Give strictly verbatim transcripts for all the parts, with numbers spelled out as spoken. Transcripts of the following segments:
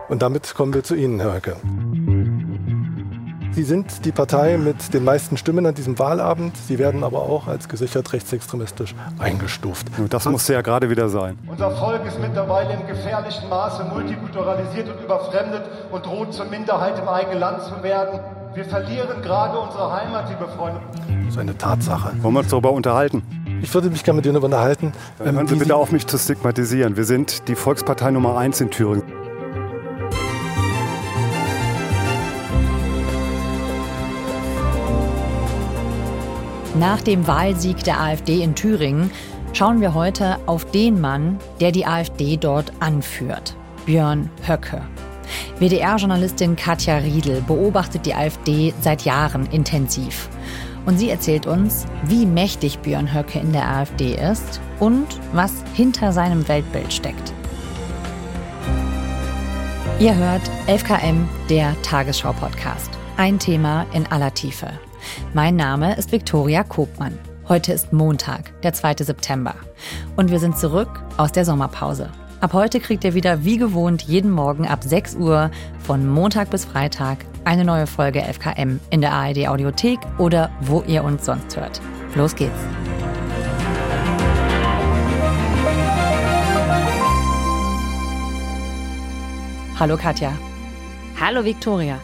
Und damit kommen wir zu Ihnen, Herr Höcke. Sie sind die Partei mit den meisten Stimmen an diesem Wahlabend. Sie werden aber auch als gesichert rechtsextremistisch eingestuft. Das musste ja gerade wieder sein. Unser Volk ist mittlerweile im gefährlichen Maße multikulturalisiert und überfremdet und droht zur Minderheit im eigenen Land zu werden. Wir verlieren gerade unsere Heimat, liebe Freunde. Das ist eine Tatsache. Wollen wir uns darüber unterhalten? Ich würde mich gerne mit Ihnen unterhalten. Ähm, Hören Sie bitte auf, mich zu stigmatisieren. Wir sind die Volkspartei Nummer eins in Thüringen. Nach dem Wahlsieg der AfD in Thüringen schauen wir heute auf den Mann, der die AfD dort anführt, Björn Höcke. W D R-Journalistin Katja Riedel beobachtet die AfD seit Jahren intensiv. Und sie erzählt uns, wie mächtig Björn Höcke in der AfD ist und was hinter seinem Weltbild steckt. Ihr hört elf K M, der Tagesschau-Podcast. Ein Thema in aller Tiefe. Mein Name ist Viktoria Kobmann. Heute ist Montag, der zweite September. Und wir sind zurück aus der Sommerpause. Ab heute kriegt ihr wieder wie gewohnt jeden Morgen ab sechs Uhr von Montag bis Freitag eine neue Folge elf K M in der A R D-Audiothek oder wo ihr uns sonst hört. Los geht's. Hallo Katja. Hallo Viktoria.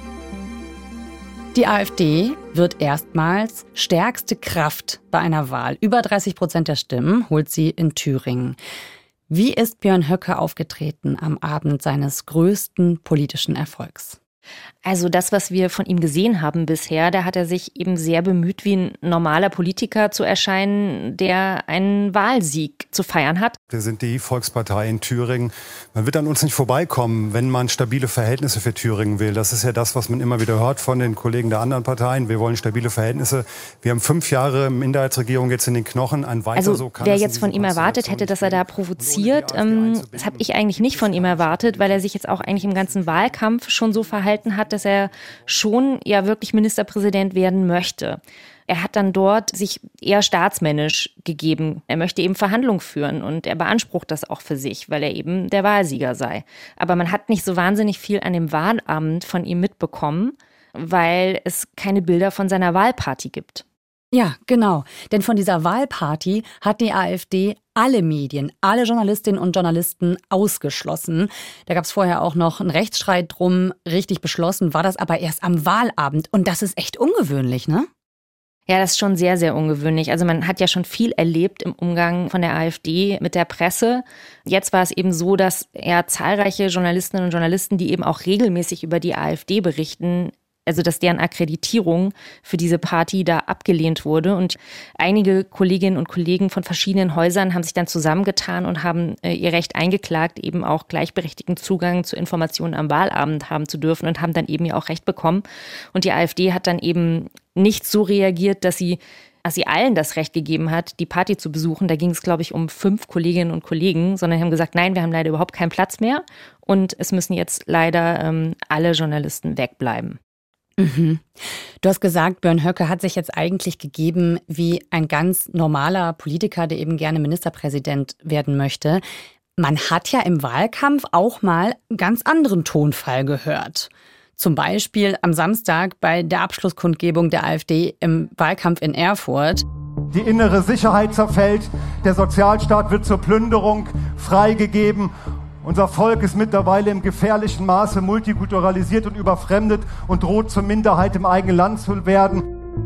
Die AfD wird erstmals stärkste Kraft bei einer Wahl. Über dreißig Prozent der Stimmen holt sie in Thüringen. Wie ist Björn Höcke aufgetreten am Abend seines größten politischen Erfolgs? Also das, was wir von ihm gesehen haben bisher, da hat er sich eben sehr bemüht, wie ein normaler Politiker zu erscheinen, der einen Wahlsieg zu feiern hat. Wir sind die Volkspartei in Thüringen. Man wird an uns nicht vorbeikommen, wenn man stabile Verhältnisse für Thüringen will. Das ist ja das, was man immer wieder hört von den Kollegen der anderen Parteien. Wir wollen stabile Verhältnisse. Wir haben fünf Jahre Minderheitsregierung jetzt in den Knochen. Ein weiter also so kann wer jetzt von ihm erwartet hätte, dass er da provoziert, ähm, das habe ich eigentlich nicht von ihm erwartet, weil er sich jetzt auch eigentlich im ganzen Wahlkampf schon so verhalten hat, dass er schon ja wirklich Ministerpräsident werden möchte. Er hat dann dort sich eher staatsmännisch gegeben. Er möchte eben Verhandlungen führen und er beansprucht das auch für sich, weil er eben der Wahlsieger sei. Aber man hat nicht so wahnsinnig viel an dem Wahlabend von ihm mitbekommen, weil es keine Bilder von seiner Wahlparty gibt. Ja, genau. Denn von dieser Wahlparty hat die AfD alle Medien, alle Journalistinnen und Journalisten ausgeschlossen. Da gab es vorher auch noch einen Rechtsstreit drum. Richtig beschlossen war das aber erst am Wahlabend. Und das ist echt ungewöhnlich, ne? Ja, das ist schon sehr, sehr ungewöhnlich. Also man hat ja schon viel erlebt im Umgang von der AfD mit der Presse. Jetzt war es eben so, dass ja zahlreiche Journalistinnen und Journalisten, die eben auch regelmäßig über die AfD berichten, also dass deren Akkreditierung für diese Party da abgelehnt wurde. Und einige Kolleginnen und Kollegen von verschiedenen Häusern haben sich dann zusammengetan und haben äh, ihr Recht eingeklagt, eben auch gleichberechtigten Zugang zu Informationen am Wahlabend haben zu dürfen und haben dann eben ja auch Recht bekommen. Und die AfD hat dann eben nicht so reagiert, dass sie, dass sie allen das Recht gegeben hat, die Party zu besuchen. Da ging es, glaube ich, um fünf Kolleginnen und Kollegen, sondern haben gesagt, nein, wir haben leider überhaupt keinen Platz mehr und es müssen jetzt leider ähm, alle Journalisten wegbleiben. Mhm. Du hast gesagt, Björn Höcke hat sich jetzt eigentlich gegeben wie ein ganz normaler Politiker, der eben gerne Ministerpräsident werden möchte. Man hat ja im Wahlkampf auch mal einen ganz anderen Tonfall gehört. Zum Beispiel am Samstag bei der Abschlusskundgebung der AfD im Wahlkampf in Erfurt. Die innere Sicherheit zerfällt, der Sozialstaat wird zur Plünderung freigegeben. Unser Volk ist mittlerweile im gefährlichen Maße multikulturalisiert und überfremdet und droht zur Minderheit im eigenen Land zu werden.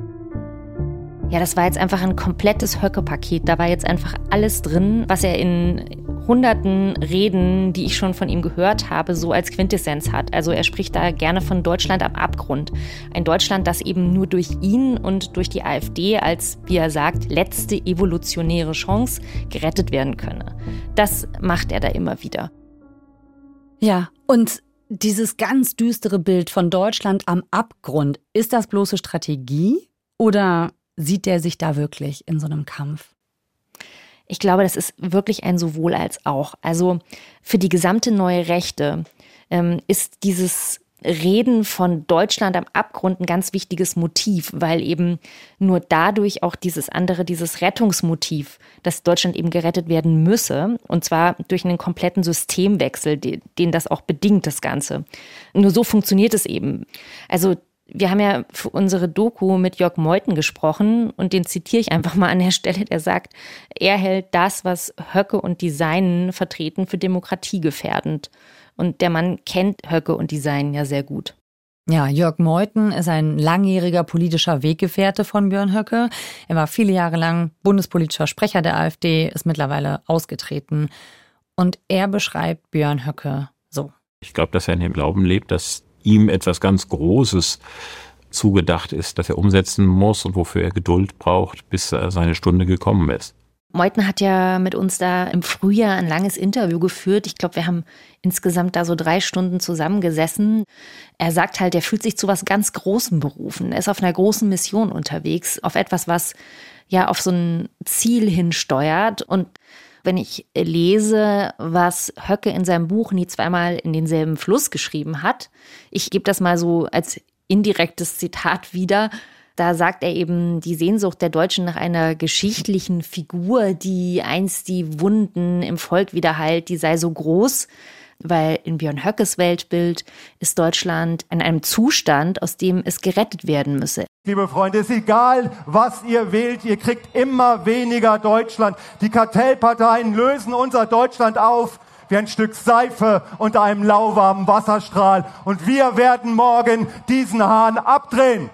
Ja, das war jetzt einfach ein komplettes Höcke-Paket. Da war jetzt einfach alles drin, was er in hunderten Reden, die ich schon von ihm gehört habe, so als Quintessenz hat. Also er spricht da gerne von Deutschland am Abgrund. Ein Deutschland, das eben nur durch ihn und durch die AfD als, wie er sagt, letzte evolutionäre Chance gerettet werden könne. Das macht er da immer wieder. Ja, und dieses ganz düstere Bild von Deutschland am Abgrund, ist das bloße Strategie oder sieht der sich da wirklich in so einem Kampf? Ich glaube, das ist wirklich ein sowohl als auch. Also für die gesamte neue Rechte ähm, ist dieses Reden von Deutschland am Abgrund ein ganz wichtiges Motiv, weil eben nur dadurch auch dieses andere, dieses Rettungsmotiv, dass Deutschland eben gerettet werden müsse, und zwar durch einen kompletten Systemwechsel, den das auch bedingt, das Ganze. Nur so funktioniert es eben. Also wir haben ja für unsere Doku mit Jörg Meuthen gesprochen und den zitiere ich einfach mal an der Stelle, der sagt, er hält das, was Höcke und die Seinen vertreten, für demokratiegefährdend. Und der Mann kennt Höcke und die Seinen ja sehr gut. Ja, Jörg Meuthen ist ein langjähriger politischer Weggefährte von Björn Höcke. Er war viele Jahre lang bundespolitischer Sprecher der AfD, ist mittlerweile ausgetreten. Und er beschreibt Björn Höcke so. Ich glaube, dass er in dem Glauben lebt, dass ihm etwas ganz Großes zugedacht ist, das er umsetzen muss und wofür er Geduld braucht, bis seine Stunde gekommen ist. Meuthen hat ja mit uns da im Frühjahr ein langes Interview geführt. Ich glaube, wir haben insgesamt da so drei Stunden zusammengesessen. Er sagt halt, er fühlt sich zu was ganz Großem berufen. Er ist auf einer großen Mission unterwegs, auf etwas, was ja auf so ein Ziel hinsteuert. Und wenn ich lese, was Höcke in seinem Buch Nie zweimal in denselben Fluss geschrieben hat, ich gebe das mal so als indirektes Zitat wieder. Da sagt er eben, die Sehnsucht der Deutschen nach einer geschichtlichen Figur, die einst die Wunden im Volk wieder heilt, die sei so groß, weil in Björn Höckes Weltbild ist Deutschland in einem Zustand, aus dem es gerettet werden müsse. Liebe Freunde, es ist egal, was ihr wählt, ihr kriegt immer weniger Deutschland. Die Kartellparteien lösen unser Deutschland auf wie ein Stück Seife unter einem lauwarmen Wasserstrahl. Und wir werden morgen diesen Hahn abdrehen.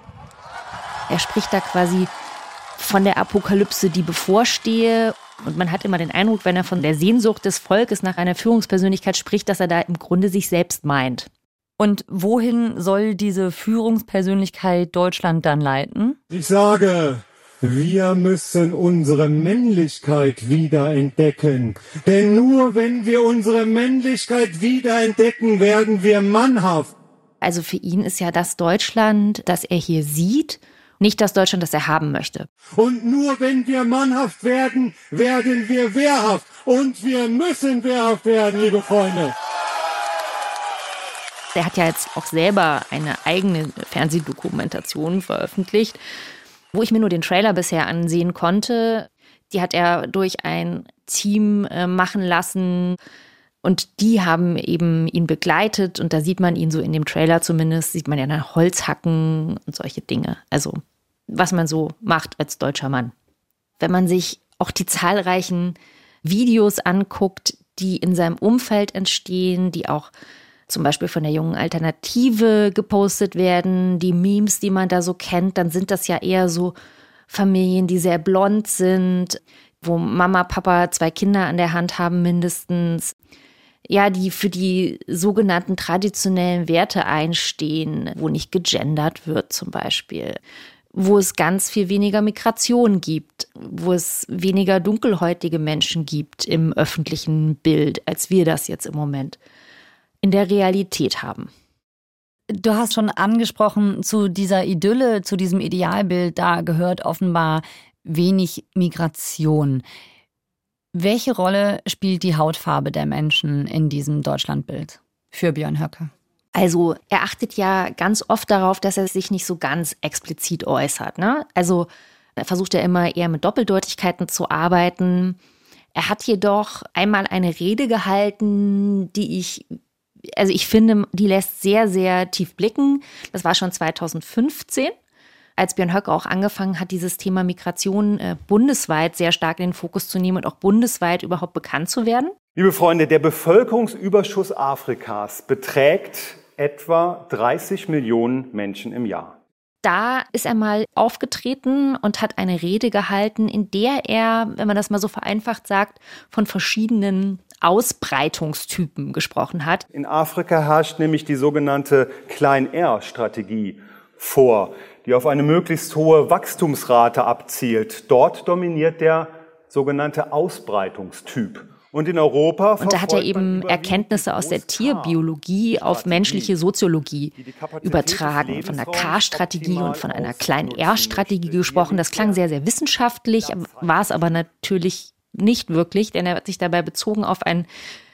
Er spricht da quasi von der Apokalypse, die bevorstehe. Und man hat immer den Eindruck, wenn er von der Sehnsucht des Volkes nach einer Führungspersönlichkeit spricht, dass er da im Grunde sich selbst meint. Und wohin soll diese Führungspersönlichkeit Deutschland dann leiten? Ich sage, wir müssen unsere Männlichkeit wiederentdecken. Denn nur wenn wir unsere Männlichkeit wiederentdecken, werden wir mannhaft. Also für ihn ist ja das Deutschland, das er hier sieht, nicht das Deutschland, das er haben möchte. Und nur wenn wir mannhaft werden, werden wir wehrhaft. Und wir müssen wehrhaft werden, liebe Freunde. Er hat ja jetzt auch selber eine eigene Fernsehdokumentation veröffentlicht, wo ich mir nur den Trailer bisher ansehen konnte. Die hat er durch ein Team äh, machen lassen. Und die haben eben ihn begleitet und da sieht man ihn so in dem Trailer zumindest, sieht man ja nach Holzhacken und solche Dinge. Also was man so macht als deutscher Mann. Wenn man sich auch die zahlreichen Videos anguckt, die in seinem Umfeld entstehen, die auch zum Beispiel von der Jungen Alternative gepostet werden, die Memes, die man da so kennt, dann sind das ja eher so Familien, die sehr blond sind, wo Mama, Papa zwei Kinder an der Hand haben mindestens. Ja, die für die sogenannten traditionellen Werte einstehen, wo nicht gegendert wird zum Beispiel, wo es ganz viel weniger Migration gibt, wo es weniger dunkelhäutige Menschen gibt im öffentlichen Bild, als wir das jetzt im Moment in der Realität haben. Du hast schon angesprochen, zu dieser Idylle, zu diesem Idealbild, da gehört offenbar wenig Migration. Welche Rolle spielt die Hautfarbe der Menschen in diesem Deutschlandbild für Björn Höcke? Also er achtet ja ganz oft darauf, dass er sich nicht so ganz explizit äußert, ne? Also er versucht ja immer eher mit Doppeldeutigkeiten zu arbeiten. Er hat jedoch einmal eine Rede gehalten, die ich, also ich finde, die lässt sehr, sehr tief blicken. Das war schon zweitausendfünfzehn. Als Björn Höcke auch angefangen hat, dieses Thema Migration äh, bundesweit sehr stark in den Fokus zu nehmen und auch bundesweit überhaupt bekannt zu werden. Liebe Freunde, der Bevölkerungsüberschuss Afrikas beträgt etwa dreißig Millionen Menschen im Jahr. Da ist er mal aufgetreten und hat eine Rede gehalten, in der er, wenn man das mal so vereinfacht sagt, von verschiedenen Ausbreitungstypen gesprochen hat. In Afrika herrscht nämlich die sogenannte Klein-R-Strategie vor, die auf eine möglichst hohe Wachstumsrate abzielt. Dort dominiert der sogenannte Ausbreitungstyp. Und in Europa Und da hat er eben Erkenntnisse aus der Tierbiologie auf menschliche Soziologie übertragen, von der K-Strategie und von einer kleinen R-Strategie gesprochen. Das klang sehr, sehr wissenschaftlich, war es aber natürlich nicht wirklich, denn er hat sich dabei bezogen auf ein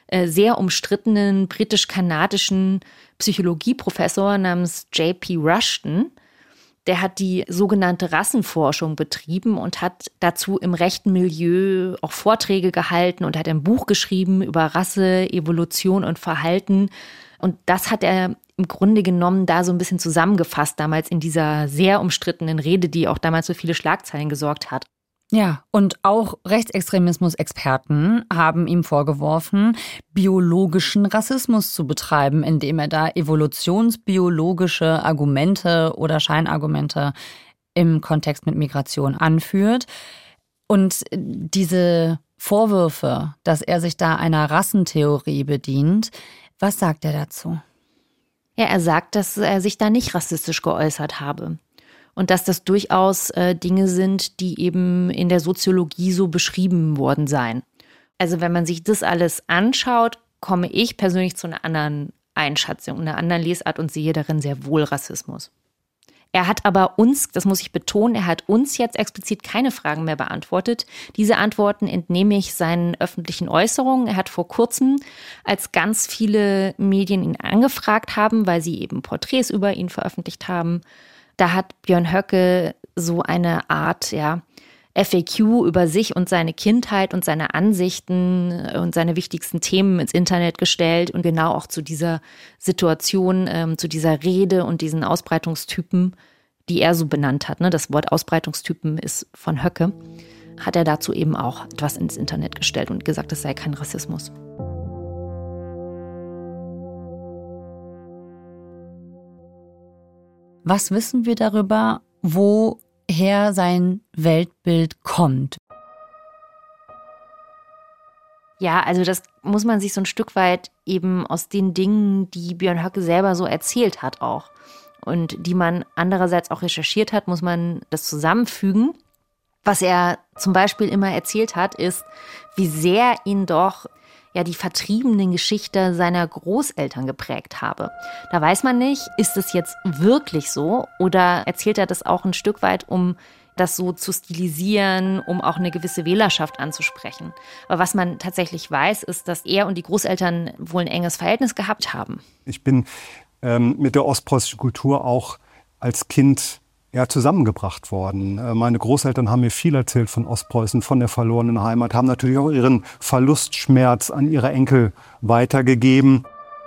äh, sehr umstrittenen britisch-kanadischen Psychologieprofessor namens J P Rushton. Der hat die sogenannte Rassenforschung betrieben und hat dazu im rechten Milieu auch Vorträge gehalten und hat ein Buch geschrieben über Rasse, Evolution und Verhalten. Und das hat er im Grunde genommen da so ein bisschen zusammengefasst, damals in dieser sehr umstrittenen Rede, die auch damals für viele Schlagzeilen gesorgt hat. Ja, und auch Rechtsextremismus-Experten haben ihm vorgeworfen, biologischen Rassismus zu betreiben, indem er da evolutionsbiologische Argumente oder Scheinargumente im Kontext mit Migration anführt. Und diese Vorwürfe, dass er sich da einer Rassentheorie bedient, was sagt er dazu? Ja, er sagt, dass er sich da nicht rassistisch geäußert habe. Und dass das durchaus äh, Dinge sind, die eben in der Soziologie so beschrieben worden seien. Also wenn man sich das alles anschaut, komme ich persönlich zu einer anderen Einschätzung, einer anderen Lesart und sehe darin sehr wohl Rassismus. Er hat aber uns, das muss ich betonen, er hat uns jetzt explizit keine Fragen mehr beantwortet. Diese Antworten entnehme ich seinen öffentlichen Äußerungen. Er hat vor kurzem, als ganz viele Medien ihn angefragt haben, weil sie eben Porträts über ihn veröffentlicht haben, da hat Björn Höcke so eine Art, ja, F A Q über sich und seine Kindheit und seine Ansichten und seine wichtigsten Themen ins Internet gestellt und genau auch zu dieser Situation, ähm, zu dieser Rede und diesen Ausbreitungstypen, die er so benannt hat. Ne? Das Wort Ausbreitungstypen ist von Höcke. Hat er dazu eben auch etwas ins Internet gestellt und gesagt, es sei kein Rassismus. Was wissen wir darüber, woher sein Weltbild kommt? Ja, also das muss man sich so ein Stück weit eben aus den Dingen, die Björn Höcke selber so erzählt hat auch und die man andererseits auch recherchiert hat, muss man das zusammenfügen. Was er zum Beispiel immer erzählt hat, ist, wie sehr ihn doch ja die vertriebenen Geschichte seiner Großeltern geprägt habe. Da weiß man nicht, ist es jetzt wirklich so oder erzählt er das auch ein Stück weit, um das so zu stilisieren, um auch eine gewisse Wählerschaft anzusprechen. Aber was man tatsächlich weiß, ist, dass er und die Großeltern wohl ein enges Verhältnis gehabt haben. Ich bin ähm, mit der ostpreußischen Kultur auch als Kind ja, zusammengebracht worden. Meine Großeltern haben mir viel erzählt von Ostpreußen, von der verlorenen Heimat, haben natürlich auch ihren Verlustschmerz an ihre Enkel weitergegeben.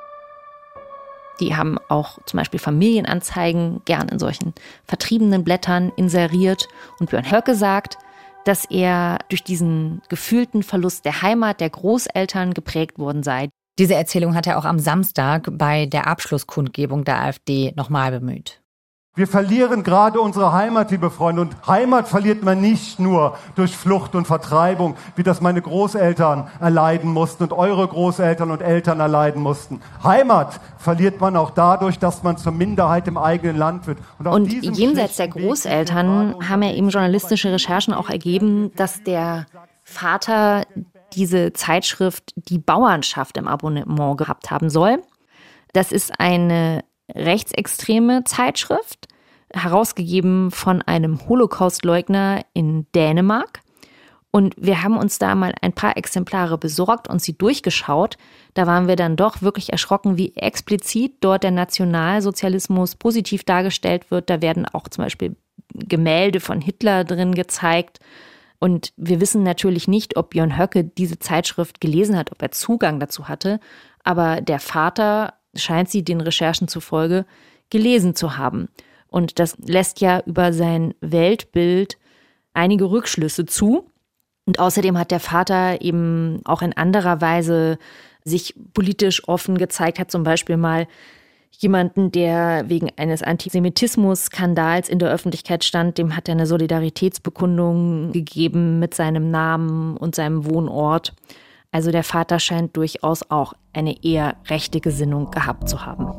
Die haben auch zum Beispiel Familienanzeigen gern in solchen vertriebenen Blättern inseriert. Und Björn Höcke sagt, dass er durch diesen gefühlten Verlust der Heimat, der Großeltern geprägt worden sei. Diese Erzählung hat er auch am Samstag bei der Abschlusskundgebung der AfD nochmal bemüht. Wir verlieren gerade unsere Heimat, liebe Freunde. Und Heimat verliert man nicht nur durch Flucht und Vertreibung, wie das meine Großeltern erleiden mussten und eure Großeltern und Eltern erleiden mussten. Heimat verliert man auch dadurch, dass man zur Minderheit im eigenen Land wird. Und, und jenseits der Großeltern haben ja eben journalistische Recherchen auch ergeben, dass der Vater diese Zeitschrift Die Bauernschaft im Abonnement gehabt haben soll. Das ist eine rechtsextreme Zeitschrift, herausgegeben von einem Holocaustleugner in Dänemark. Und wir haben uns da mal ein paar Exemplare besorgt und sie durchgeschaut. Da waren wir dann doch wirklich erschrocken, wie explizit dort der Nationalsozialismus positiv dargestellt wird. Da werden auch zum Beispiel Gemälde von Hitler drin gezeigt. Und wir wissen natürlich nicht, ob Björn Höcke diese Zeitschrift gelesen hat, ob er Zugang dazu hatte. Aber der Vater scheint sie den Recherchen zufolge gelesen zu haben. Und das lässt ja über sein Weltbild einige Rückschlüsse zu. Und außerdem hat der Vater eben auch in anderer Weise sich politisch offen gezeigt, hat zum Beispiel mal jemanden, der wegen eines Antisemitismus-Skandals in der Öffentlichkeit stand, dem hat er eine Solidaritätsbekundung gegeben mit seinem Namen und seinem Wohnort. Also der Vater scheint durchaus auch eine eher rechte Gesinnung gehabt zu haben.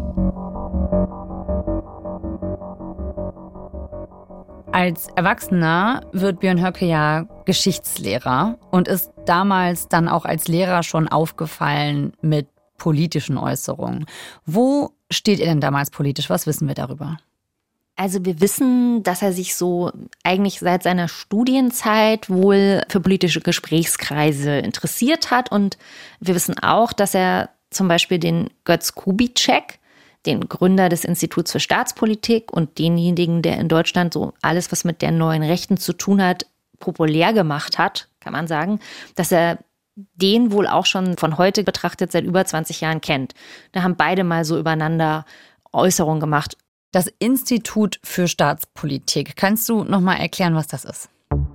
Als Erwachsener wird Björn Höcke ja Geschichtslehrer und ist damals dann auch als Lehrer schon aufgefallen mit politischen Äußerungen. Wo steht er denn damals politisch? Was wissen wir darüber? Also wir wissen, dass er sich so eigentlich seit seiner Studienzeit wohl für politische Gesprächskreise interessiert hat. Und wir wissen auch, dass er zum Beispiel den Götz Kubitschek, den Gründer des Instituts für Staatspolitik und denjenigen, der in Deutschland so alles, was mit der neuen Rechten zu tun hat, populär gemacht hat, kann man sagen, dass er den wohl auch schon von heute betrachtet seit über zwanzig Jahren kennt. Da haben beide mal so übereinander Äußerungen gemacht. Das Institut für Staatspolitik. Kannst du noch mal erklären, was das ist?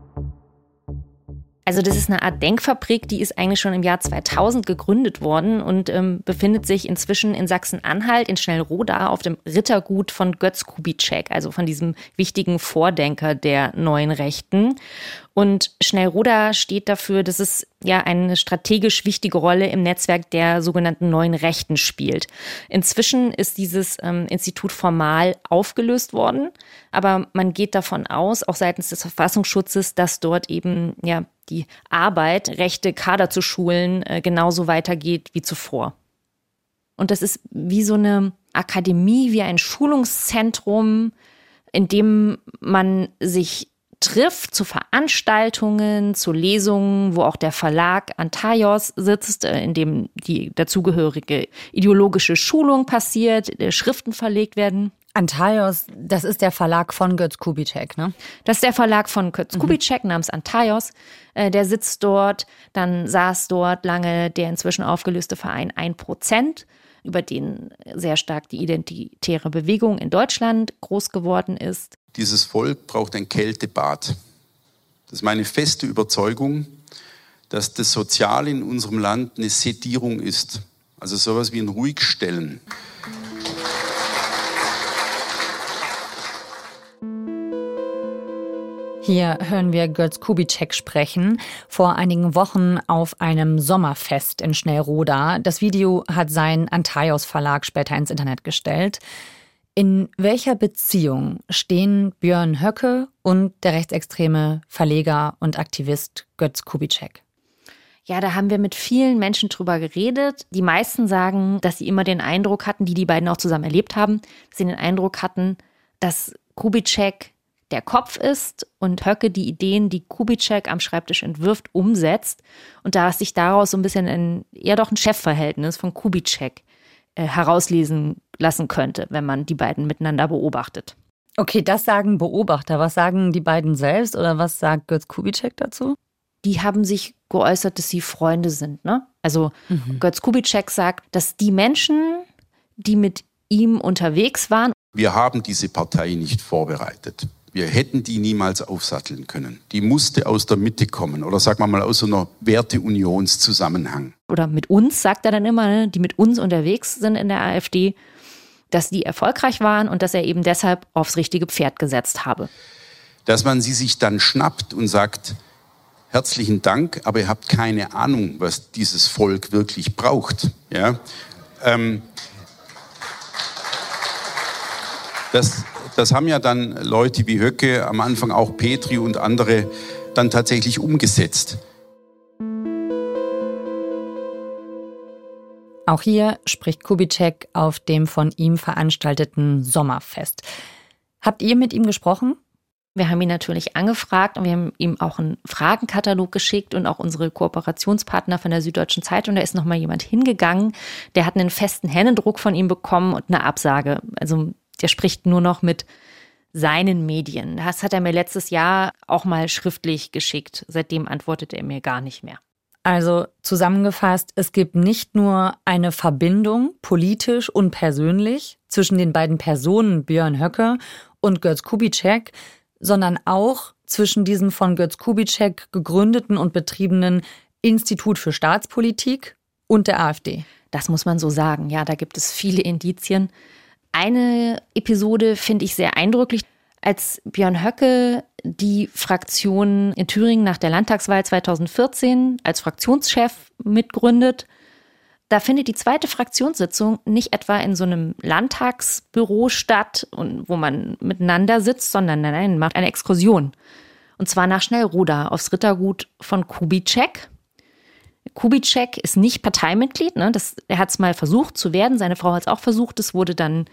Also das ist eine Art Denkfabrik, die ist eigentlich schon im Jahr zweitausend gegründet worden und ähm, befindet sich inzwischen in Sachsen-Anhalt, in Schnellroda, auf dem Rittergut von Götz Kubitschek, also von diesem wichtigen Vordenker der neuen Rechten. Und Schnellroda steht dafür, dass es ja eine strategisch wichtige Rolle im Netzwerk der sogenannten neuen Rechten spielt. Inzwischen ist dieses ähm, Institut formal aufgelöst worden, aber man geht davon aus, auch seitens des Verfassungsschutzes, dass dort eben ja die Arbeit, rechte Kader zu schulen, äh, genauso weitergeht wie zuvor. Und das ist wie so eine Akademie, wie ein Schulungszentrum, in dem man sich trifft zu Veranstaltungen, zu Lesungen, wo auch der Verlag Antaios sitzt, in dem die dazugehörige ideologische Schulung passiert, Schriften verlegt werden. Antaios, das ist der Verlag von Götz Kubitschek, ne? Das ist der Verlag von Götz Kubitschek mhm. namens Antaios. Der sitzt dort, dann saß dort lange der inzwischen aufgelöste Verein ein Prozent, über den sehr stark die identitäre Bewegung in Deutschland groß geworden ist. Dieses Volk braucht ein Kältebad. Das ist meine feste Überzeugung, dass das Soziale in unserem Land eine Sedierung ist. Also sowas wie ein Ruhigstellen. Hier hören wir Götz Kubitschek sprechen, vor einigen Wochen auf einem Sommerfest in Schnellroda. Das Video hat sein Antaios Verlag später ins Internet gestellt. In welcher Beziehung stehen Björn Höcke und der rechtsextreme Verleger und Aktivist Götz Kubitschek? Ja, da haben wir mit vielen Menschen drüber geredet. Die meisten sagen, dass sie immer den Eindruck hatten, die die beiden auch zusammen erlebt haben, dass sie den Eindruck hatten, dass Kubitschek der Kopf ist und Höcke die Ideen, die Kubitschek am Schreibtisch entwirft, umsetzt und da sich daraus so ein bisschen ein, eher doch ein Chefverhältnis von Kubitschek äh, herauslesen lassen könnte, wenn man die beiden miteinander beobachtet. Okay, das sagen Beobachter. Was sagen die beiden selbst oder was sagt Götz Kubitschek dazu? Die haben sich geäußert, dass sie Freunde sind, ne? Also mhm. Götz Kubitschek sagt, dass die Menschen, die mit ihm unterwegs waren. Wir haben diese Partei nicht vorbereitet. Wir hätten die niemals aufsatteln können. Die musste aus der Mitte kommen oder sagen wir mal aus so einer Werteunionszusammenhang. Oder mit uns, sagt er dann immer, ne, die mit uns unterwegs sind in der AfD, dass die erfolgreich waren und dass er eben deshalb aufs richtige Pferd gesetzt habe. Dass man sie sich dann schnappt und sagt, herzlichen Dank, aber ihr habt keine Ahnung, was dieses Volk wirklich braucht. Ja? Ähm, das... Das haben ja dann Leute wie Höcke, am Anfang auch Petri und andere, dann tatsächlich umgesetzt. Auch hier spricht Kubitschek auf dem von ihm veranstalteten Sommerfest. Habt ihr mit ihm gesprochen? Wir haben ihn natürlich angefragt und wir haben ihm auch einen Fragenkatalog geschickt und auch unsere Kooperationspartner von der Süddeutschen Zeitung. Da ist noch mal jemand hingegangen, der hat einen festen Händedruck von ihm bekommen und eine Absage. Also der spricht nur noch mit seinen Medien. Das hat er mir letztes Jahr auch mal schriftlich geschickt. Seitdem antwortet er mir gar nicht mehr. Also zusammengefasst, es gibt nicht nur eine Verbindung, politisch und persönlich, zwischen den beiden Personen Björn Höcke und Götz Kubitschek, sondern auch zwischen diesem von Götz Kubitschek gegründeten und betriebenen Institut für Staatspolitik und der AfD. Das muss man so sagen. Ja, da gibt es viele Indizien. Eine Episode finde ich sehr eindrücklich. Als Björn Höcke die Fraktion in Thüringen nach der Landtagswahl zweitausendvierzehn als Fraktionschef mitgründet, da findet die zweite Fraktionssitzung nicht etwa in so einem Landtagsbüro statt, wo man miteinander sitzt, sondern nein, nein, macht eine Exkursion. Und zwar nach Schnellroda aufs Rittergut von Kubitschek. Kubitschek ist nicht Parteimitglied, ne? Das, er hat es mal versucht zu werden, seine Frau hat es auch versucht, es wurde dann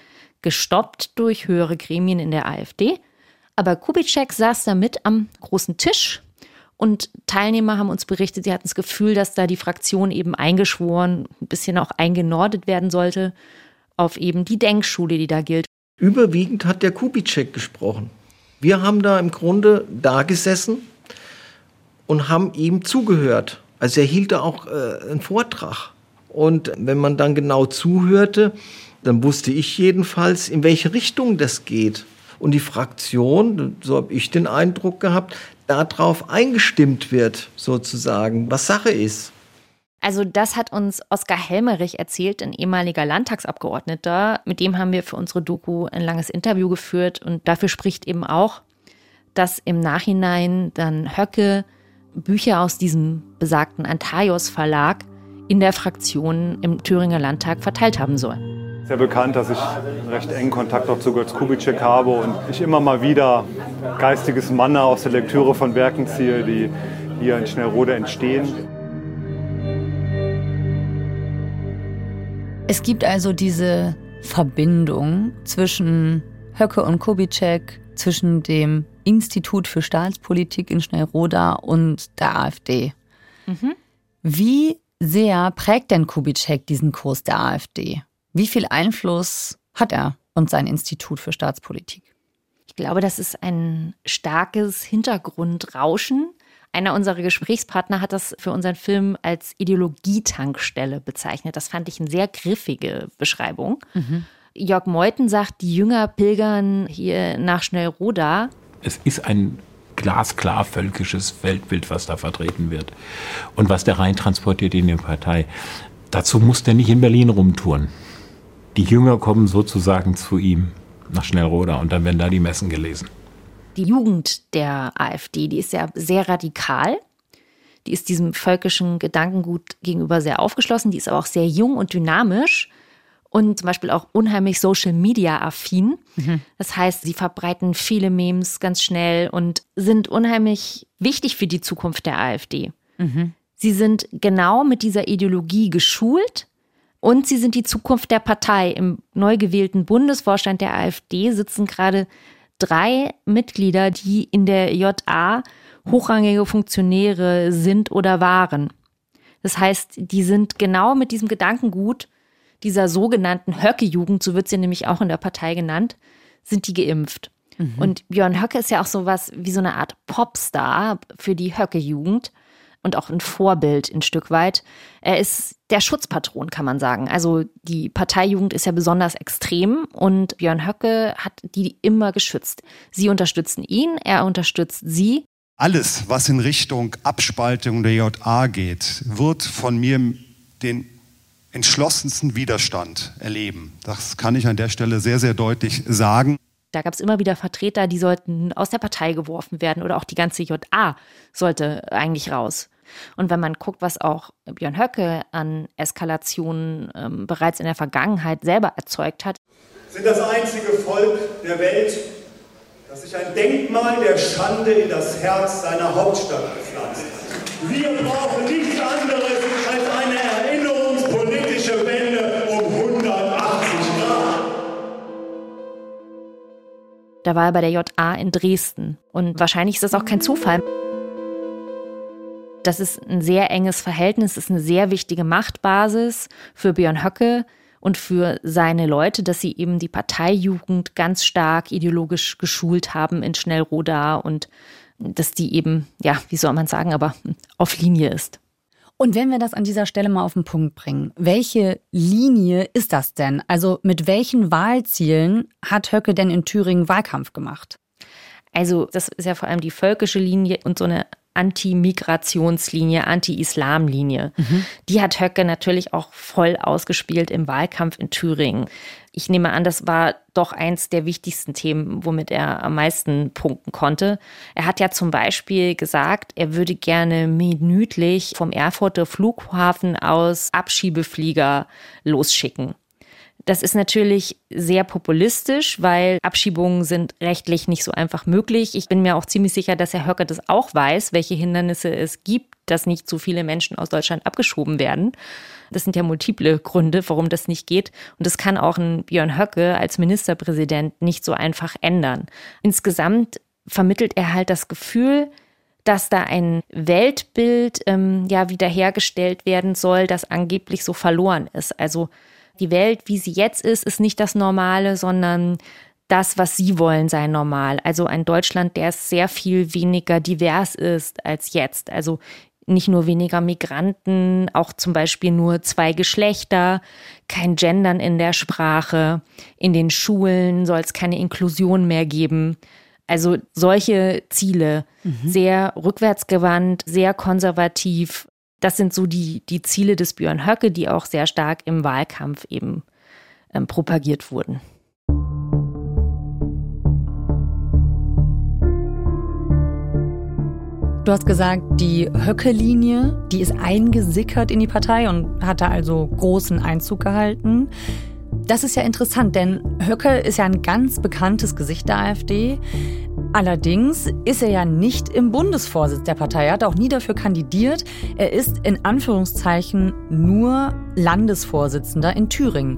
gestoppt durch höhere Gremien in der AfD. Aber Kubitschek saß da mit am großen Tisch und Teilnehmer haben uns berichtet, sie hatten das Gefühl, dass da die Fraktion eben eingeschworen, ein bisschen auch eingenordet werden sollte auf eben die Denkschule, die da gilt. Überwiegend hat der Kubitschek gesprochen. Wir haben da im Grunde da gesessen und haben ihm zugehört. Also er hielt da auch äh, einen Vortrag. Und wenn man dann genau zuhörte, dann wusste ich jedenfalls, in welche Richtung das geht. Und die Fraktion, so habe ich den Eindruck gehabt, darauf eingestimmt wird, sozusagen, was Sache ist. Also das hat uns Oskar Helmerich erzählt, ein ehemaliger Landtagsabgeordneter. Mit dem haben wir für unsere Doku ein langes Interview geführt. Und dafür spricht eben auch, dass im Nachhinein dann Höcke Bücher aus diesem besagten Antaios Verlag in der Fraktion im Thüringer Landtag verteilt haben soll. Es ist ja bekannt, dass ich einen recht engen Kontakt auch zu Götz Kubitschek habe und ich immer mal wieder geistiges Manna aus der Lektüre von Werken ziehe, die hier in Schnellrode entstehen. Es gibt also diese Verbindung zwischen Höcke und Kubitschek, zwischen dem Institut für Staatspolitik in Schnellroda und der AfD. Mhm. Wie sehr prägt denn Kubitschek diesen Kurs der AfD? Wie viel Einfluss hat er und sein Institut für Staatspolitik? Ich glaube, das ist ein starkes Hintergrundrauschen. Einer unserer Gesprächspartner hat das für unseren Film als Ideologietankstelle bezeichnet. Das fand ich eine sehr griffige Beschreibung. Mhm. Jörg Meuthen sagt, die Jünger pilgern hier nach Schnellroda. Es ist ein glasklar völkisches Weltbild, was da vertreten wird und was der rein transportiert in die Partei. Dazu muss der nicht in Berlin rumtouren. Die Jünger kommen sozusagen zu ihm nach Schnellroda und dann werden da die Messen gelesen. Die Jugend der AfD, die ist ja sehr radikal. Die ist diesem völkischen Gedankengut gegenüber sehr aufgeschlossen. Die ist aber auch sehr jung und dynamisch und zum Beispiel auch unheimlich Social-Media-affin. Mhm. Das heißt, sie verbreiten viele Memes ganz schnell und sind unheimlich wichtig für die Zukunft der AfD. Mhm. Sie sind genau mit dieser Ideologie geschult und sie sind die Zukunft der Partei. Im neu gewählten Bundesvorstand der AfD sitzen gerade drei Mitglieder, die in der J A hochrangige Funktionäre sind oder waren. Das heißt, die sind genau mit diesem Gedankengut dieser sogenannten Höcke-Jugend, so wird sie nämlich auch in der Partei genannt, sind die geimpft. Mhm. Und Björn Höcke ist ja auch sowas wie so eine Art Popstar für die Höcke-Jugend und auch ein Vorbild ein Stück weit. Er ist der Schutzpatron, kann man sagen. Also die Parteijugend ist ja besonders extrem und Björn Höcke hat die immer geschützt. Sie unterstützen ihn, er unterstützt sie. Alles, was in Richtung Abspaltung der J A geht, wird von mir den entschlossensten Widerstand erleben. Das kann ich an der Stelle sehr, sehr deutlich sagen. Da gab es immer wieder Vertreter, die sollten aus der Partei geworfen werden oder auch die ganze J A sollte eigentlich raus. Und wenn man guckt, was auch Björn Höcke an Eskalationen ähm, bereits in der Vergangenheit selber erzeugt hat. Sind das einzige Volk der Welt, das sich ein Denkmal der Schande in das Herz seiner Hauptstadt gepflanzt hat. Wir brauchen nichts anderes als eine erinnerungspolitische Wende um hundertachtzig Grad. Da war er bei der J A in Dresden. Und wahrscheinlich ist das auch kein Zufall. Das ist ein sehr enges Verhältnis, das ist eine sehr wichtige Machtbasis für Björn Höcke und für seine Leute, dass sie eben die Parteijugend ganz stark ideologisch geschult haben in Schnellroda und dass die eben, ja, wie soll man sagen, aber auf Linie ist. Und wenn wir das an dieser Stelle mal auf den Punkt bringen, welche Linie ist das denn? Also mit welchen Wahlzielen hat Höcke denn in Thüringen Wahlkampf gemacht? Also das ist ja vor allem die völkische Linie und so eine Anti-Migrationslinie, Anti-Islam-Linie. Mhm. Die hat Höcke natürlich auch voll ausgespielt im Wahlkampf in Thüringen. Ich nehme an, das war doch eins der wichtigsten Themen, womit er am meisten punkten konnte. Er hat ja zum Beispiel gesagt, er würde gerne minütlich vom Erfurter Flughafen aus Abschiebeflieger losschicken. Das ist natürlich sehr populistisch, weil Abschiebungen sind rechtlich nicht so einfach möglich. Ich bin mir auch ziemlich sicher, dass Herr Höcke das auch weiß, welche Hindernisse es gibt, dass nicht zu viele Menschen aus Deutschland abgeschoben werden. Das sind ja multiple Gründe, warum das nicht geht. Und das kann auch ein Björn Höcke als Ministerpräsident nicht so einfach ändern. Insgesamt vermittelt er halt das Gefühl, dass da ein Weltbild ähm, ja wiederhergestellt werden soll, das angeblich so verloren ist. Also die Welt, wie sie jetzt ist, ist nicht das Normale, sondern das, was sie wollen, sei normal. Also ein Deutschland, der sehr viel weniger divers ist als jetzt. Also nicht nur weniger Migranten, auch zum Beispiel nur zwei Geschlechter, kein Gendern in der Sprache. In den Schulen soll es keine Inklusion mehr geben. Also solche Ziele, mhm. sehr rückwärtsgewandt, sehr konservativ. Das sind so die, die Ziele des Björn Höcke, die auch sehr stark im Wahlkampf eben ähm, propagiert wurden. Du hast gesagt, die Höcke-Linie, die ist eingesickert in die Partei und hat da also großen Einzug gehalten. Das ist ja interessant, denn Höcke ist ja ein ganz bekanntes Gesicht der AfD. Allerdings ist er ja nicht im Bundesvorsitz der Partei. Er hat auch nie dafür kandidiert. Er ist in Anführungszeichen nur Landesvorsitzender in Thüringen.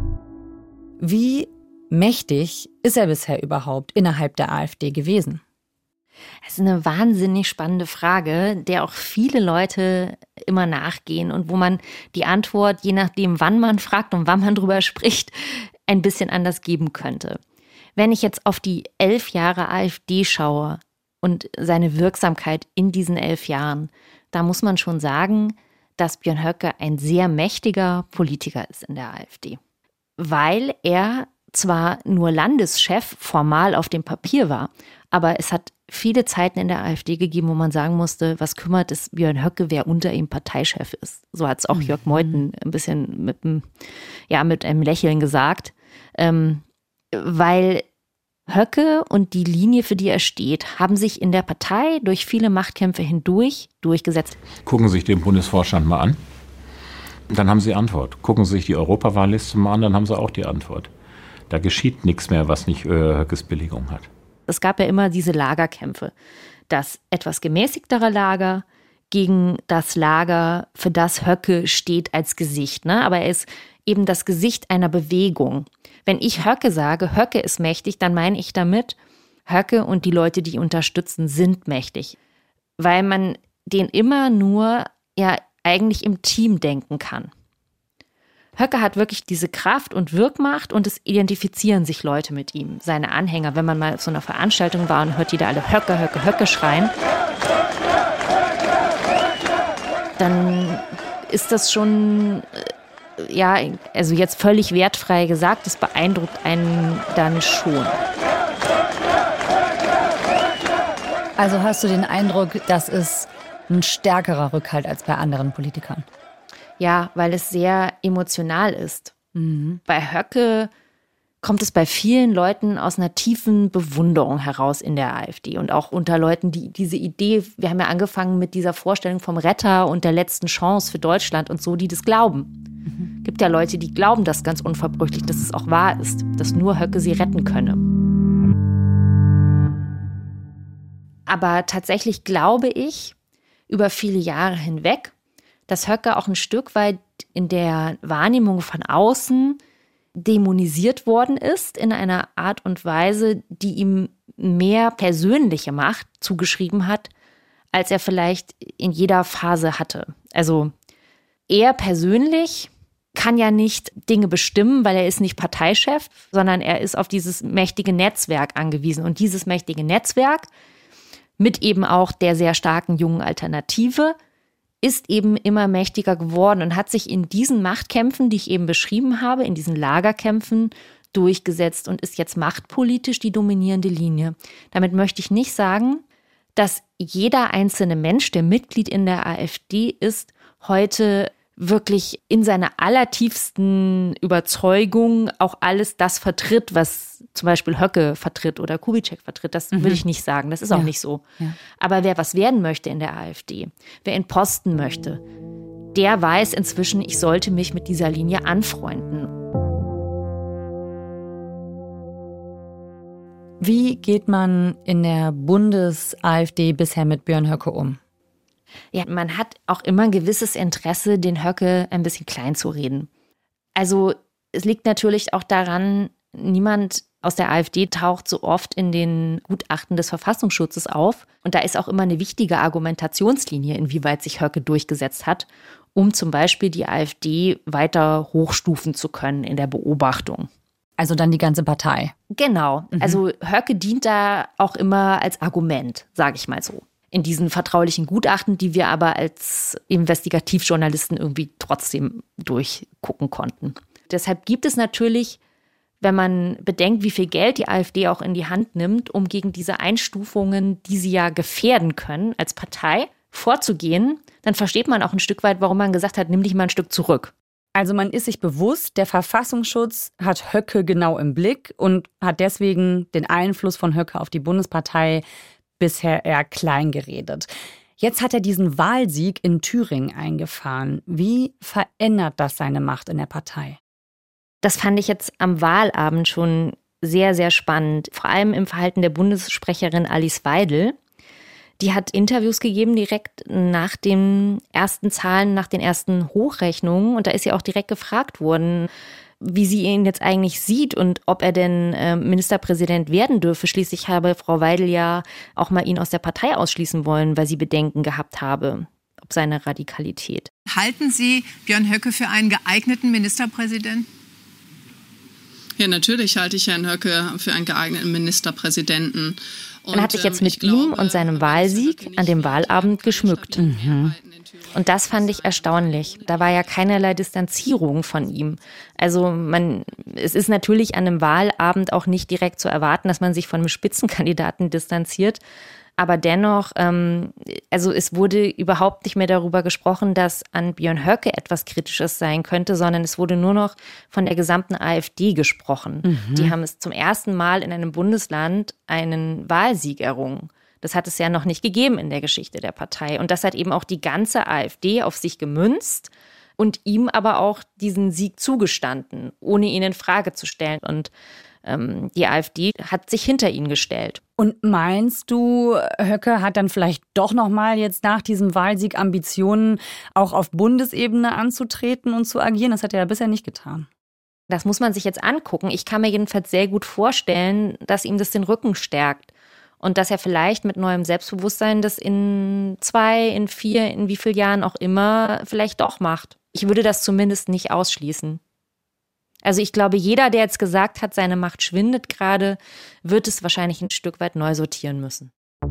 Wie mächtig ist er bisher überhaupt innerhalb der AfD gewesen? Das ist eine wahnsinnig spannende Frage, der auch viele Leute immer nachgehen und wo man die Antwort, je nachdem, wann man fragt und wann man drüber spricht, ein bisschen anders geben könnte. Wenn ich jetzt auf die elf Jahre AfD schaue und seine Wirksamkeit in diesen elf Jahren, da muss man schon sagen, dass Björn Höcke ein sehr mächtiger Politiker ist in der AfD. Weil er zwar nur Landeschef formal auf dem Papier war, aber es hat viele Zeiten in der AfD gegeben, wo man sagen musste, was kümmert es Björn Höcke, wer unter ihm Parteichef ist. So hat es auch mhm. Jörg Meuthen ein bisschen mit einem, ja, mit einem Lächeln gesagt. Ähm, weil Höcke und die Linie, für die er steht, haben sich in der Partei durch viele Machtkämpfe hindurch durchgesetzt. Gucken Sie sich den Bundesvorstand mal an, dann haben Sie Antwort. Gucken Sie sich die Europawahlliste mal an, dann haben Sie auch die Antwort. Da geschieht nichts mehr, was nicht äh, Höckes Billigung hat. Es gab ja immer diese Lagerkämpfe. Das etwas gemäßigtere Lager gegen das Lager, für das Höcke steht als Gesicht. Ne? Aber er ist eben das Gesicht einer Bewegung. Wenn ich Höcke sage, Höcke ist mächtig, dann meine ich damit, Höcke und die Leute, die ihn unterstützen, sind mächtig. Weil man den immer nur ja eigentlich im Team denken kann. Höcke hat wirklich diese Kraft und Wirkmacht und es identifizieren sich Leute mit ihm, seine Anhänger. Wenn man mal auf so einer Veranstaltung war und hört die da alle Höcke, Höcke, Höcke schreien, dann ist das schon, ja, also jetzt völlig wertfrei gesagt, das beeindruckt einen dann schon. Also hast du den Eindruck, das ist ein stärkerer Rückhalt als bei anderen Politikern? Ja, weil es sehr emotional ist. Mhm. Bei Höcke kommt es bei vielen Leuten aus einer tiefen Bewunderung heraus in der AfD und auch unter Leuten, die diese Idee, wir haben ja angefangen mit dieser Vorstellung vom Retter und der letzten Chance für Deutschland und so, die das glauben. Mhm. Gibt ja Leute, die glauben das ganz unverbrüchlich, dass es auch wahr ist, dass nur Höcke sie retten könne. Aber tatsächlich glaube ich, über viele Jahre hinweg, dass Höcke auch ein Stück weit in der Wahrnehmung von außen dämonisiert worden ist, in einer Art und Weise, die ihm mehr persönliche Macht zugeschrieben hat, als er vielleicht in jeder Phase hatte. Also er persönlich kann ja nicht Dinge bestimmen, weil er ist nicht Parteichef, sondern er ist auf dieses mächtige Netzwerk angewiesen. Und dieses mächtige Netzwerk mit eben auch der sehr starken jungen Alternative ist eben immer mächtiger geworden und hat sich in diesen Machtkämpfen, die ich eben beschrieben habe, in diesen Lagerkämpfen durchgesetzt und ist jetzt machtpolitisch die dominierende Linie. Damit möchte ich nicht sagen, dass jeder einzelne Mensch, der Mitglied in der AfD ist, heute wirklich in seiner allertiefsten Überzeugung auch alles das vertritt, was zum Beispiel Höcke vertritt oder Kubitschek vertritt. Das mhm. will ich nicht sagen, das ist auch ja. nicht so. Ja. Aber wer was werden möchte in der AfD, wer in Posten möchte, der weiß inzwischen, ich sollte mich mit dieser Linie anfreunden. Wie geht man in der Bundes-AfD bisher mit Björn Höcke um? Ja, man hat auch immer ein gewisses Interesse, den Höcke ein bisschen klein zu reden. Also es liegt natürlich auch daran, niemand aus der AfD taucht so oft in den Gutachten des Verfassungsschutzes auf. Und da ist auch immer eine wichtige Argumentationslinie, inwieweit sich Höcke durchgesetzt hat, um zum Beispiel die AfD weiter hochstufen zu können in der Beobachtung. Also dann die ganze Partei. Genau. Mhm. Also Höcke dient da auch immer als Argument, sage ich mal so. In diesen vertraulichen Gutachten, die wir aber als Investigativjournalisten irgendwie trotzdem durchgucken konnten. Deshalb gibt es natürlich, wenn man bedenkt, wie viel Geld die AfD auch in die Hand nimmt, um gegen diese Einstufungen, die sie ja gefährden können, als Partei vorzugehen, dann versteht man auch ein Stück weit, warum man gesagt hat, nimm dich mal ein Stück zurück. Also man ist sich bewusst, der Verfassungsschutz hat Höcke genau im Blick und hat deswegen den Einfluss von Höcke auf die Bundespartei bisher eher klein geredet. Jetzt hat er diesen Wahlsieg in Thüringen eingefahren. Wie verändert das seine Macht in der Partei? Das fand ich jetzt am Wahlabend schon sehr, sehr spannend. Vor allem im Verhalten der Bundessprecherin Alice Weidel. Die hat Interviews gegeben direkt nach den ersten Zahlen, nach den ersten Hochrechnungen. Und da ist sie auch direkt gefragt worden, wie sie ihn jetzt eigentlich sieht und ob er denn äh, Ministerpräsident werden dürfe. Schließlich habe Frau Weidel ja auch mal ihn aus der Partei ausschließen wollen, weil sie Bedenken gehabt habe, ob seine Radikalität. Halten Sie Björn Höcke für einen geeigneten Ministerpräsidenten? Ja, natürlich halte ich Herrn Höcke für einen geeigneten Ministerpräsidenten. Man hat sich jetzt mit ihm und seinem Wahlsieg an dem Wahlabend geschmückt. Mhm. Und das fand ich erstaunlich. Da war ja keinerlei Distanzierung von ihm. Also man, es ist natürlich an einem Wahlabend auch nicht direkt zu erwarten, dass man sich von einem Spitzenkandidaten distanziert. Aber dennoch, ähm, also es wurde überhaupt nicht mehr darüber gesprochen, dass an Björn Höcke etwas Kritisches sein könnte, sondern es wurde nur noch von der gesamten AfD gesprochen. Mhm. Die haben es zum ersten Mal in einem Bundesland einen Wahlsieg errungen. Das hat es ja noch nicht gegeben in der Geschichte der Partei. Und das hat eben auch die ganze AfD auf sich gemünzt und ihm aber auch diesen Sieg zugestanden, ohne ihn in Frage zu stellen. Und ähm, die AfD hat sich hinter ihn gestellt. Und meinst du, Höcke hat dann vielleicht doch noch mal jetzt nach diesem Wahlsieg Ambitionen, auch auf Bundesebene anzutreten und zu agieren? Das hat er ja bisher nicht getan. Das muss man sich jetzt angucken. Ich kann mir jedenfalls sehr gut vorstellen, dass ihm das den Rücken stärkt. Und dass er vielleicht mit neuem Selbstbewusstsein das in zwei, in vier, in wie vielen Jahren auch immer vielleicht doch macht. Ich würde das zumindest nicht ausschließen. Also ich glaube, jeder, der jetzt gesagt hat, seine Macht schwindet gerade, wird es wahrscheinlich ein Stück weit neu sortieren müssen.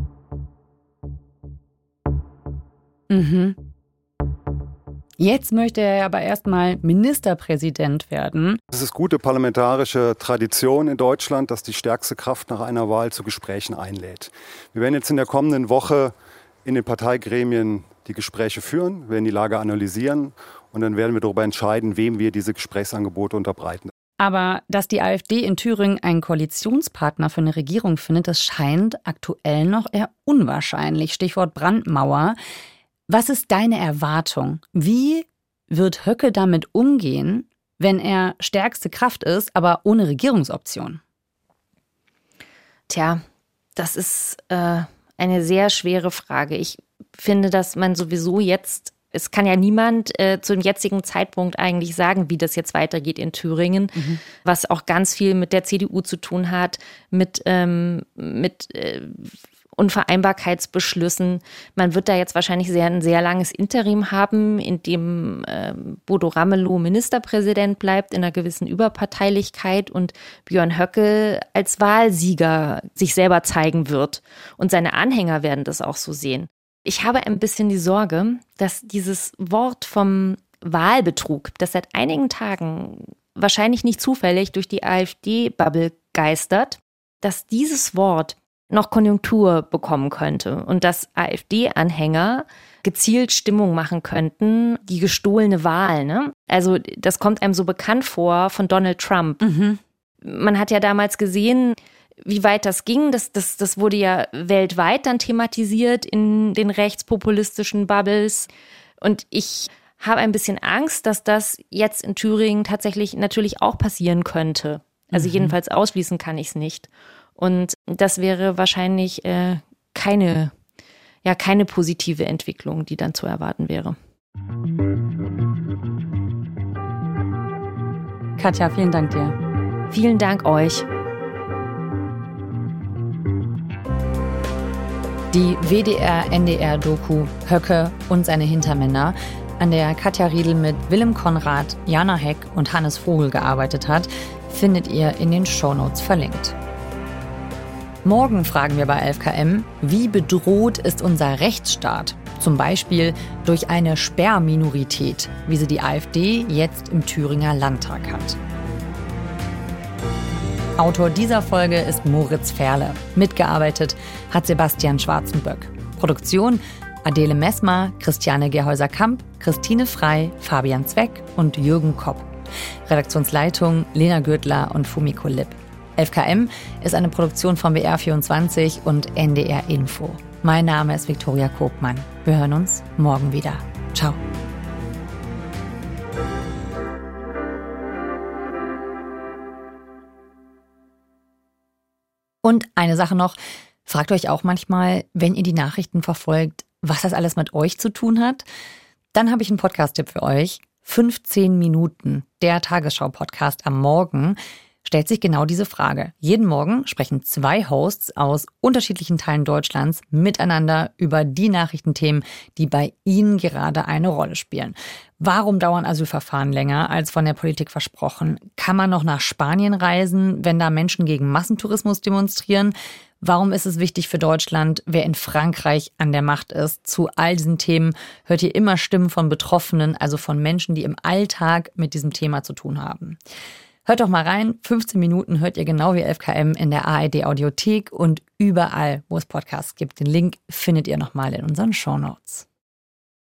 Mhm. Jetzt möchte er aber erstmal Ministerpräsident werden. Es ist gute parlamentarische Tradition in Deutschland, dass die stärkste Kraft nach einer Wahl zu Gesprächen einlädt. Wir werden jetzt in der kommenden Woche in den Parteigremien die Gespräche führen, wir werden die Lage analysieren und dann werden wir darüber entscheiden, wem wir diese Gesprächsangebote unterbreiten. Aber dass die AfD in Thüringen einen Koalitionspartner für eine Regierung findet, das scheint aktuell noch eher unwahrscheinlich. Stichwort Brandmauer. Was ist deine Erwartung? Wie wird Höcke damit umgehen, wenn er stärkste Kraft ist, aber ohne Regierungsoption? Tja, das ist äh, eine sehr schwere Frage. Ich finde, dass man sowieso jetzt, es kann ja niemand äh, zu dem jetzigen Zeitpunkt eigentlich sagen, wie das jetzt weitergeht in Thüringen, mhm. was auch ganz viel mit der C D U zu tun hat, mit, ähm, mit äh, Unvereinbarkeitsbeschlüssen. Man wird da jetzt wahrscheinlich sehr, ein sehr langes Interim haben, in dem äh, Bodo Ramelow Ministerpräsident bleibt, in einer gewissen Überparteilichkeit und Björn Höcke als Wahlsieger sich selber zeigen wird. Und seine Anhänger werden das auch so sehen. Ich habe ein bisschen die Sorge, dass dieses Wort vom Wahlbetrug, das seit einigen Tagen wahrscheinlich nicht zufällig durch die AfD-Bubble geistert, dass dieses Wort noch Konjunktur bekommen könnte und dass AfD-Anhänger gezielt Stimmung machen könnten, die gestohlene Wahl. Ne? Also das kommt einem so bekannt vor von Donald Trump. Mhm. Man hat ja damals gesehen, wie weit das ging. Das, das, das wurde ja weltweit dann thematisiert in den rechtspopulistischen Bubbles. Und ich habe ein bisschen Angst, dass das jetzt in Thüringen tatsächlich natürlich auch passieren könnte. Also mhm. jedenfalls ausschließen kann ich es nicht. Und das wäre wahrscheinlich äh, keine, ja keine positive Entwicklung, die dann zu erwarten wäre. Katja, vielen Dank dir. Vielen Dank euch. Die W D R-N D R-Doku Höcke und seine Hintermänner, an der Katja Riedl mit Willem Konrad, Jana Heck und Hannes Vogel gearbeitet hat, findet ihr in den Shownotes verlinkt. Morgen fragen wir bei elf K M, wie bedroht ist unser Rechtsstaat? Zum Beispiel durch eine Sperrminorität, wie sie die AfD jetzt im Thüringer Landtag hat. Autor dieser Folge ist Moritz Ferle. Mitgearbeitet hat Sebastian Schwarzenböck. Produktion Adele Messmer, Christiane Gerhäuser-Kamp, Christine Frey, Fabian Zweck und Jürgen Kopp. Redaktionsleitung Lena Gürtler und Fumiko Lipp. elf K M ist eine Produktion von B R vierundzwanzig und N D R Info. Mein Name ist Viktoria Kopmann. Wir hören uns morgen wieder. Ciao. Und eine Sache noch, fragt euch auch manchmal, wenn ihr die Nachrichten verfolgt, was das alles mit euch zu tun hat? Dann habe ich einen Podcast-Tipp für euch. fünfzehn Minuten, der Tagesschau-Podcast am Morgen, stellt sich genau diese Frage. Jeden Morgen sprechen zwei Hosts aus unterschiedlichen Teilen Deutschlands miteinander über die Nachrichtenthemen, die bei ihnen gerade eine Rolle spielen. Warum dauern Asylverfahren länger als von der Politik versprochen? Kann man noch nach Spanien reisen, wenn da Menschen gegen Massentourismus demonstrieren? Warum ist es wichtig für Deutschland, wer in Frankreich an der Macht ist? Zu all diesen Themen hört ihr immer Stimmen von Betroffenen, also von Menschen, die im Alltag mit diesem Thema zu tun haben. Hört doch mal rein, fünfzehn Minuten hört ihr genau wie elf K M in der A R D-Audiothek und überall, wo es Podcasts gibt. Den Link findet ihr nochmal in unseren Shownotes.